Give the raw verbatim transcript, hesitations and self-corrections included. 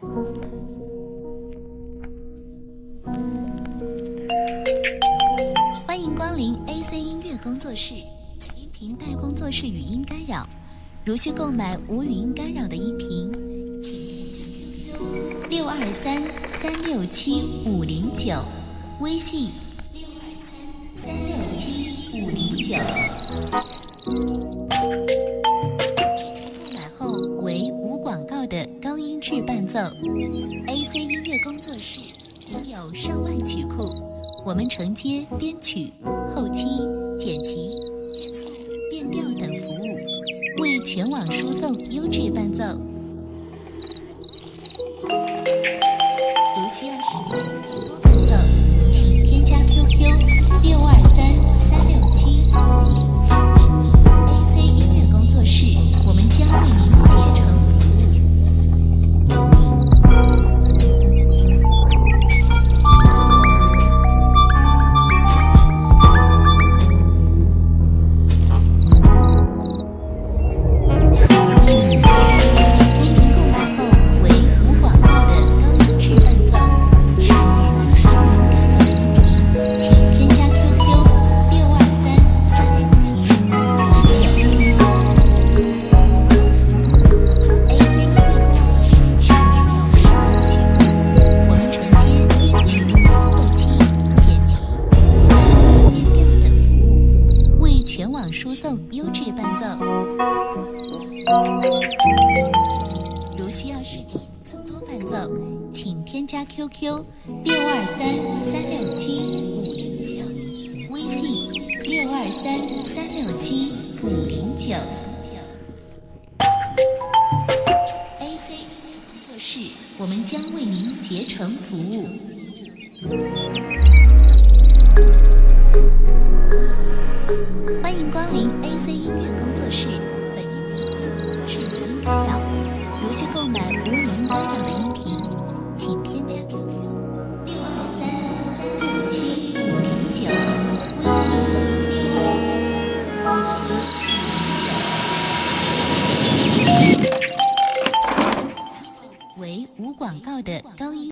欢迎光临 A C 音乐工作室。本音频带工作室语音干扰，如需购买无语音干扰的音频，请联系 Q Q 六二三三六七五零九，微信六二三三六七五零九。购买后为无广告的高音质伴奏。A C 音乐工作室拥有上万曲库，我们承接编曲、后期、剪辑、变速、变调等服务，为全网输送优质伴奏。如需要使用更多伴奏，请添加 Q Q 六二三三六七五零九 A C 音乐工作室，我们将为您竭诚服务。输送优质伴奏。如需要试听更多伴奏，请添加 Q Q 六二三三六七五零九，微信六二三三六七五零九。A C 音乐工作室，我们将为您竭诚服务。欢迎光临 A C 音乐工作室。本音频工作室语音干扰，如需购买无语音干扰的音频，请添加 Q Q 六二三三六七五零九，微信六二三三六七五零九。为无广告的高音。